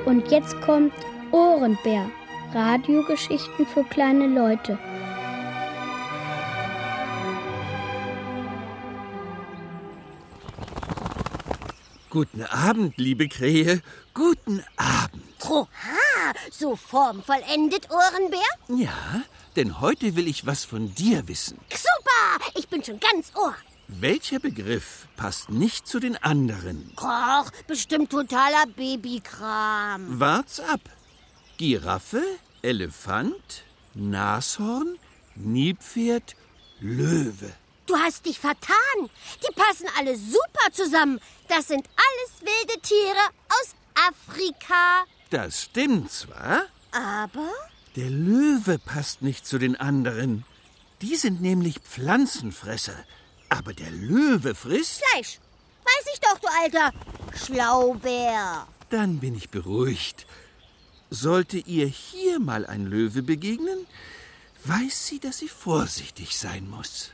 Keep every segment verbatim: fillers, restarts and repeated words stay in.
Und jetzt kommt Ohrenbär. Radiogeschichten für kleine Leute. Guten Abend, liebe Krähe. Guten Abend. Oha, so formvollendet, Ohrenbär? Ja, denn heute will ich was von dir wissen. Super, ich bin schon ganz Ohr. Welcher Begriff passt nicht zu den anderen? Och, bestimmt totaler Babykram. Wart's ab. Giraffe, Elefant, Nashorn, Nilpferd, Löwe. Du hast dich vertan. Die passen alle super zusammen. Das sind alles wilde Tiere aus Afrika. Das stimmt zwar, aber der Löwe passt nicht zu den anderen. Die sind nämlich Pflanzenfresser. Aber der Löwe frisst Fleisch. Weiß ich doch, du alter Schlaubär. Dann bin ich beruhigt. Sollte ihr hier mal ein Löwe begegnen, weiß sie, dass sie vorsichtig sein muss.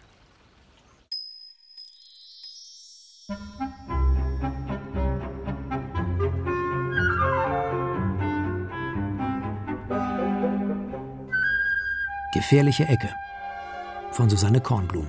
Gefährliche Ecke von Susanne Kornblum.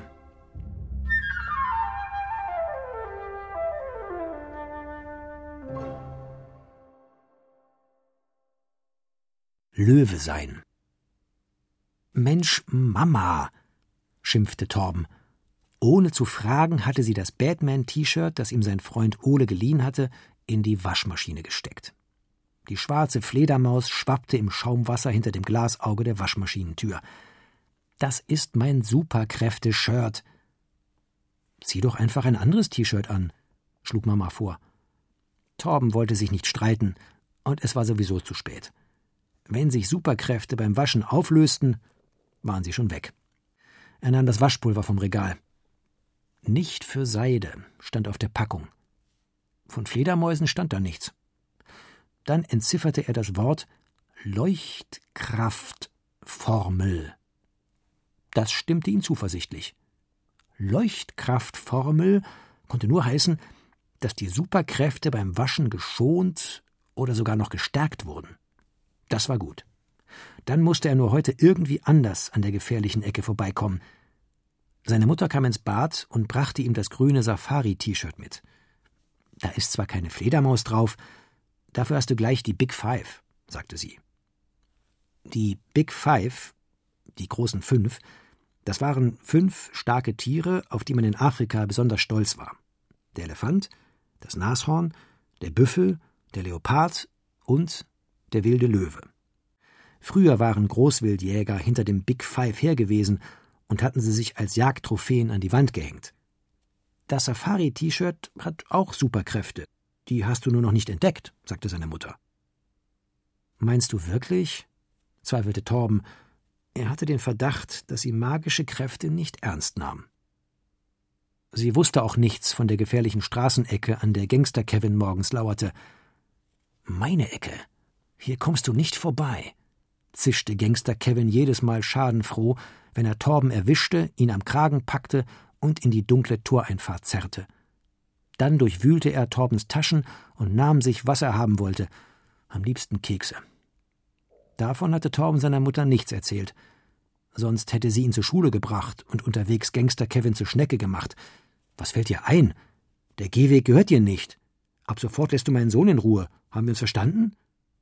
Löwe sein. Mensch, Mama, schimpfte Torben. Ohne zu fragen, hatte sie das Batman-T-Shirt, das ihm sein Freund Ole geliehen hatte, in die Waschmaschine gesteckt. Die schwarze Fledermaus schwappte im Schaumwasser hinter dem Glasauge der Waschmaschinentür. »Das ist mein Superkräfte-Shirt.« »Zieh doch einfach ein anderes T-Shirt an«, schlug Mama vor. Torben wollte sich nicht streiten, und es war sowieso zu spät. Wenn sich Superkräfte beim Waschen auflösten, waren sie schon weg. Er nahm das Waschpulver vom Regal. »Nicht für Seide« stand auf der Packung. Von Fledermäusen stand da nichts. Dann entzifferte er das Wort Leuchtkraftformel. Das stimmte ihn zuversichtlich. Leuchtkraftformel konnte nur heißen, dass die Superkräfte beim Waschen geschont oder sogar noch gestärkt wurden. Das war gut. Dann musste er nur heute irgendwie anders an der gefährlichen Ecke vorbeikommen. Seine Mutter kam ins Bad und brachte ihm das grüne Safari-T-Shirt mit. Da ist zwar keine Fledermaus drauf, dafür hast du gleich die Big Five, sagte sie. Die Big Five, die großen Fünf, das waren fünf starke Tiere, auf die man in Afrika besonders stolz war. Der Elefant, das Nashorn, der Büffel, der Leopard und der wilde Löwe. Früher waren Großwildjäger hinter dem Big Five her gewesen und hatten sie sich als Jagdtrophäen an die Wand gehängt. Das Safari-T-Shirt hat auch Superkräfte. Die hast du nur noch nicht entdeckt, sagte seine Mutter. Meinst du wirklich? Zweifelte Torben. Er hatte den Verdacht, dass sie magische Kräfte nicht ernst nahm. Sie wusste auch nichts von der gefährlichen Straßenecke, an der Gangster-Kevin morgens lauerte. »Meine Ecke, hier kommst du nicht vorbei«, zischte Gangster-Kevin jedes Mal schadenfroh, wenn er Torben erwischte, ihn am Kragen packte und in die dunkle Toreinfahrt zerrte. Dann durchwühlte er Torbens Taschen und nahm sich, was er haben wollte, am liebsten Kekse. Davon hatte Torben seiner Mutter nichts erzählt. Sonst hätte sie ihn zur Schule gebracht und unterwegs Gangster-Kevin zur Schnecke gemacht. Was fällt dir ein? Der Gehweg gehört dir nicht. Ab sofort lässt du meinen Sohn in Ruhe. Haben wir uns verstanden?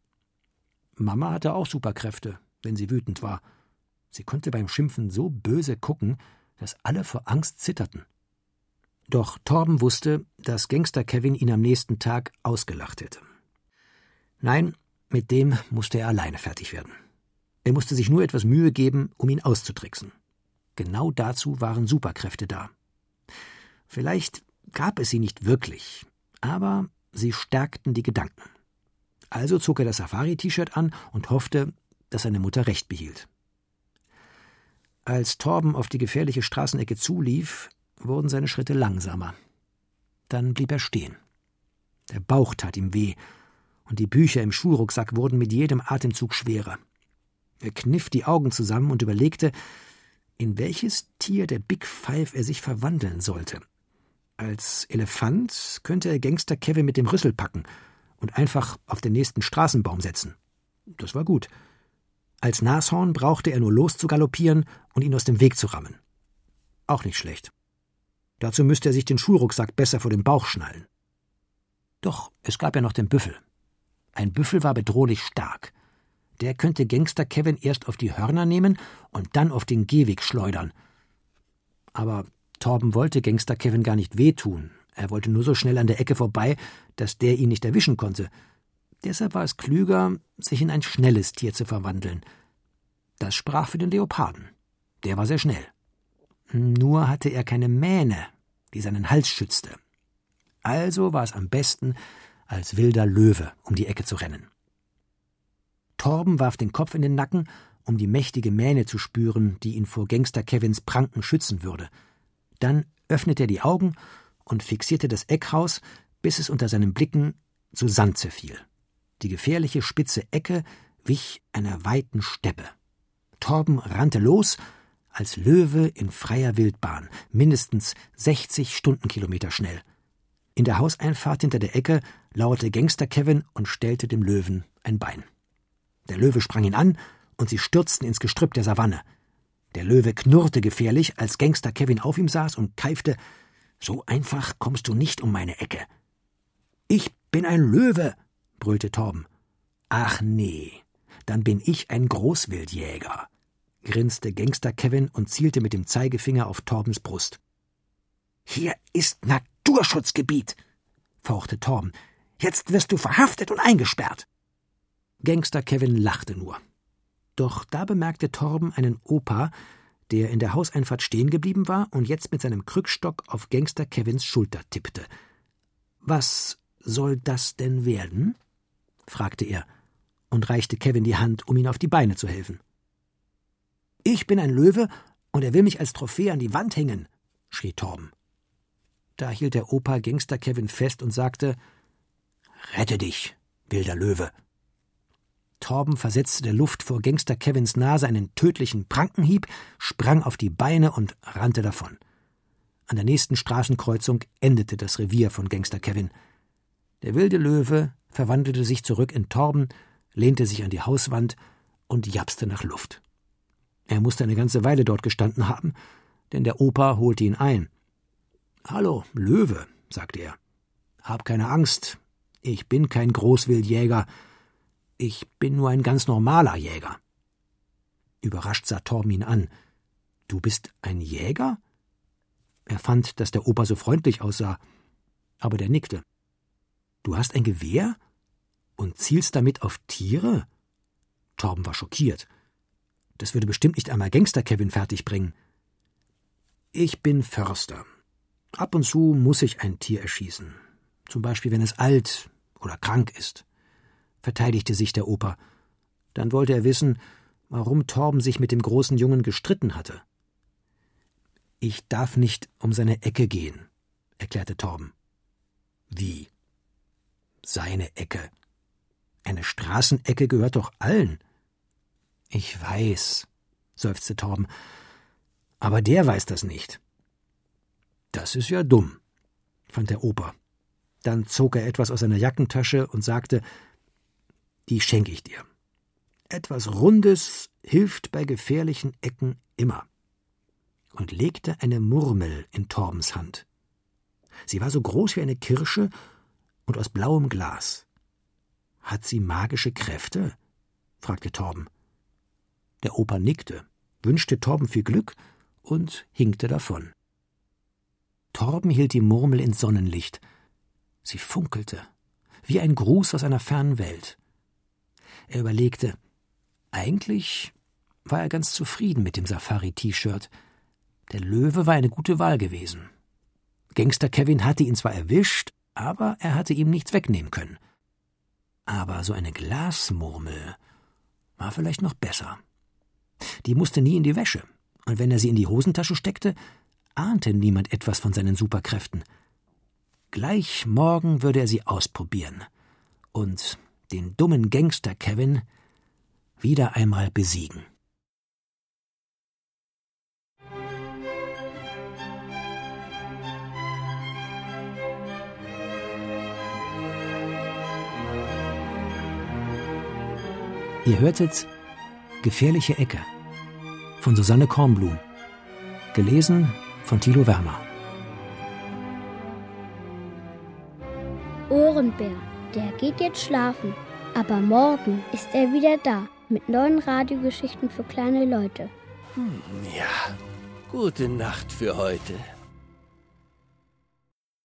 Mama hatte auch Superkräfte, wenn sie wütend war. Sie konnte beim Schimpfen so böse gucken, dass alle vor Angst zitterten. Doch Torben wusste, dass Gangster-Kevin ihn am nächsten Tag ausgelacht hätte. Nein, mit dem musste er alleine fertig werden. Er musste sich nur etwas Mühe geben, um ihn auszutricksen. Genau dazu waren Superkräfte da. Vielleicht gab es sie nicht wirklich, aber sie stärkten die Gedanken. Also zog er das Safari-T-Shirt an und hoffte, dass seine Mutter recht behielt. Als Torben auf die gefährliche Straßenecke zulief, wurden seine Schritte langsamer. Dann blieb er stehen. Der Bauch tat ihm weh, und die Bücher im Schulrucksack wurden mit jedem Atemzug schwerer. Er kniff die Augen zusammen und überlegte, in welches Tier der Big Five er sich verwandeln sollte. Als Elefant könnte er Gangster Kevin mit dem Rüssel packen und einfach auf den nächsten Straßenbaum setzen. Das war gut. Als Nashorn brauchte er nur loszugaloppieren und ihn aus dem Weg zu rammen. Auch nicht schlecht. Dazu müsste er sich den Schulrucksack besser vor den Bauch schnallen. Doch es gab ja noch den Büffel. Ein Büffel war bedrohlich stark. Der könnte Gangster Kevin erst auf die Hörner nehmen und dann auf den Gehweg schleudern. Aber Torben wollte Gangster Kevin gar nicht wehtun. Er wollte nur so schnell an der Ecke vorbei, dass der ihn nicht erwischen konnte. Deshalb war es klüger, sich in ein schnelles Tier zu verwandeln. Das sprach für den Leoparden. Der war sehr schnell. Nur hatte er keine Mähne, die seinen Hals schützte. Also war es am besten, als wilder Löwe um die Ecke zu rennen. Torben warf den Kopf in den Nacken, um die mächtige Mähne zu spüren, die ihn vor Gangster Kevins Pranken schützen würde. Dann öffnete er die Augen und fixierte das Eckhaus, bis es unter seinen Blicken zu Sand zerfiel. Die gefährliche spitze Ecke wich einer weiten Steppe. Torben rannte los, als Löwe in freier Wildbahn, mindestens sechzig Stundenkilometer schnell. In der Hauseinfahrt hinter der Ecke lauerte Gangster Kevin und stellte dem Löwen ein Bein. Der Löwe sprang ihn an und sie stürzten ins Gestrüpp der Savanne. Der Löwe knurrte gefährlich, als Gangster Kevin auf ihm saß und keifte: »So einfach kommst du nicht um meine Ecke.« »Ich bin ein Löwe«, brüllte Torben. »Ach nee, dann bin ich ein Großwildjäger«, grinste Gangster Kevin und zielte mit dem Zeigefinger auf Torbens Brust. »Hier ist Naturschutzgebiet«, fauchte Torben. »Jetzt wirst du verhaftet und eingesperrt.« Gangster Kevin lachte nur. Doch da bemerkte Torben einen Opa, der in der Hauseinfahrt stehen geblieben war und jetzt mit seinem Krückstock auf Gangster Kevins Schulter tippte. »Was soll das denn werden?« fragte er und reichte Kevin die Hand, um ihm auf die Beine zu helfen. »Ich bin ein Löwe und er will mich als Trophäe an die Wand hängen«, schrie Torben. Da hielt der Opa Gangster Kevin fest und sagte: »Rette dich, wilder Löwe.« Torben versetzte der Luft vor Gangster Kevins Nase einen tödlichen Prankenhieb, sprang auf die Beine und rannte davon. An der nächsten Straßenkreuzung endete das Revier von Gangster Kevin. Der wilde Löwe verwandelte sich zurück in Torben, lehnte sich an die Hauswand und japste nach Luft. Er musste eine ganze Weile dort gestanden haben, denn der Opa holte ihn ein. »Hallo, Löwe«, sagte er. »Hab keine Angst, ich bin kein Großwildjäger. Ich bin nur ein ganz normaler Jäger.« Überrascht sah Torben ihn an. »Du bist ein Jäger?« Er fand, dass der Opa so freundlich aussah, aber der nickte. »Du hast ein Gewehr und zielst damit auf Tiere?« Torben war schockiert. Das würde bestimmt nicht einmal Gangster Kevin fertigbringen. »Ich bin Förster. Ab und zu muss ich ein Tier erschießen. Zum Beispiel, wenn es alt oder krank ist«, verteidigte sich der Opa. Dann wollte er wissen, warum Torben sich mit dem großen Jungen gestritten hatte. »Ich darf nicht um seine Ecke gehen«, erklärte Torben. »Wie? Seine Ecke? Eine Straßenecke gehört doch allen.« »Ich weiß«, seufzte Torben, »aber der weiß das nicht.« »Das ist ja dumm«, fand der Opa. Dann zog er etwas aus seiner Jackentasche und sagte: »Die schenke ich dir. Etwas Rundes hilft bei gefährlichen Ecken immer.« Und legte eine Murmel in Torbens Hand. Sie war so groß wie eine Kirsche und aus blauem Glas. »Hat sie magische Kräfte?« fragte Torben. Der Opa nickte, wünschte Torben viel Glück und hinkte davon. Torben hielt die Murmel ins Sonnenlicht. Sie funkelte, wie ein Gruß aus einer fernen Welt. Er überlegte, eigentlich war er ganz zufrieden mit dem Safari-T-Shirt. Der Löwe war eine gute Wahl gewesen. Gangster Kevin hatte ihn zwar erwischt, aber er hatte ihm nichts wegnehmen können. Aber so eine Glasmurmel war vielleicht noch besser. Die musste nie in die Wäsche, und wenn er sie in die Hosentasche steckte, ahnte niemand etwas von seinen Superkräften. Gleich morgen würde er sie ausprobieren und den dummen Gangster Kevin wieder einmal besiegen. Ihr hörtet Gefährliche Ecke von Susanne Kornblum. Gelesen von Thilo Werner. Ohrenbär, der geht jetzt schlafen. Aber morgen ist er wieder da mit neuen Radiogeschichten für kleine Leute. Hm, ja, gute Nacht für heute.